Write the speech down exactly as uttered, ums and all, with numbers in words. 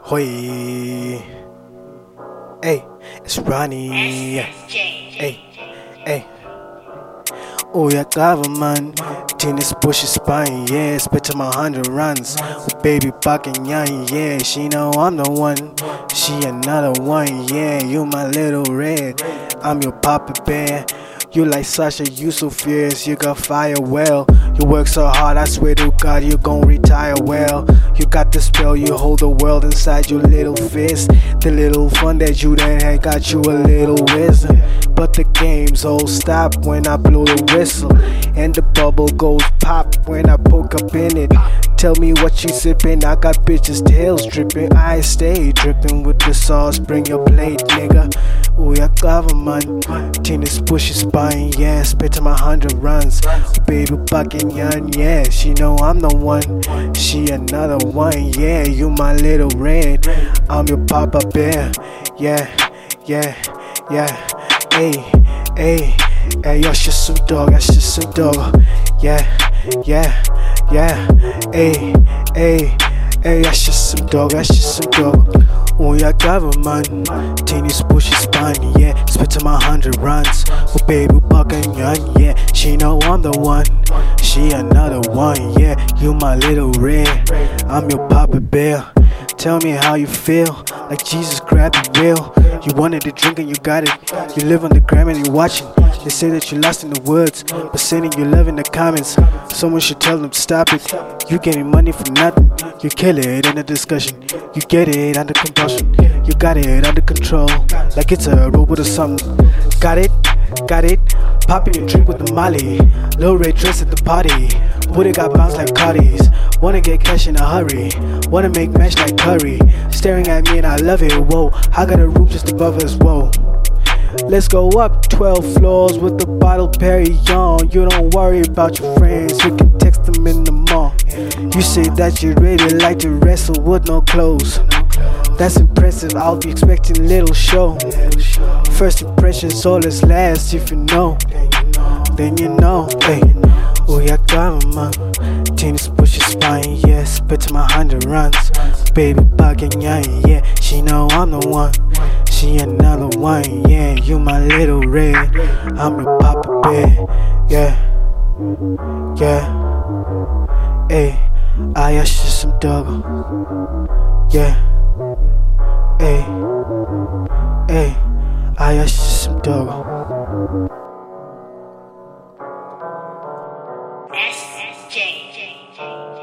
Hoi. Hey, it's Ronnie. Hey, hey. Oh, yeah, government. Tennis pushes spine, yeah. Spit to my hundred runs. Oh, baby, fucking young, yeah. She know I'm the one. She another one, yeah. You my little red. I'm your papa bear. You like Sasha, you so fierce, you got fire well. You work so hard, I swear to God, you gon' retire well. You got the spell, you hold the world inside your little fist. The little fun that you done had got you a little wisdom. But the games all stop when I blow the whistle. And the bubble goes pop when I poke up in it. Tell me what you sippin', I got bitches tails drippin'. I stay drippin' with the sauce, bring your plate, nigga. Oh, yeah, government. Tennis pushes spine, yeah. Spit to my hundred runs. Baby, fucking young, yeah. She know I'm the one. She another one, yeah. You my little red. I'm your papa bear, yeah, yeah, yeah. Hey, hey, hey, yo, she's some dog, that's just some dog. Yeah, yeah, yeah. Hey, hey, hey, that's just some dog, that's just some dog. Oh, yeah, government. Tennis pushes spine, yeah. Spit to my hundred runs. Oh, baby, fucking young, yeah. She know I'm the one. She another one, yeah. You my little red. I'm your papa bear. Tell me how you feel, like Jesus grabbed the wheel. You wanted to drink and you got it. You live on the gram and you're watching. They say that you're lost in the woods, but sending your love in the comments. Someone should tell them to stop it. You getting money for nothing. You kill it in a discussion. You get it under compulsion. You got it under control, like it's a robot or something. Got it? Got it? Popping a drink with the molly. Low rate dress at the party. Booty got bounced like Cardi's. Wanna get cash in a hurry. Wanna make mash like curry. Staring at me and I love it, whoa. I got a room just above us, whoa. Let's go up twelve floors with the bottle Perignon. You don't worry about your friends, you can text them in the mall. You say that you really like to wrestle with no clothes. That's impressive, I'll be expecting little show. First impressions always last, if you know, then you know. Hey, oh yeah, government. Tennis pushes spine, yeah. Spit to my hundred runs. Baby, bugging, yeah, yeah. She know I'm the one. She another one, yeah. You my little red. I'm your papa bear, yeah, yeah. Hey, I am just some dog, yeah. Hey, hey, I am just some dog. S J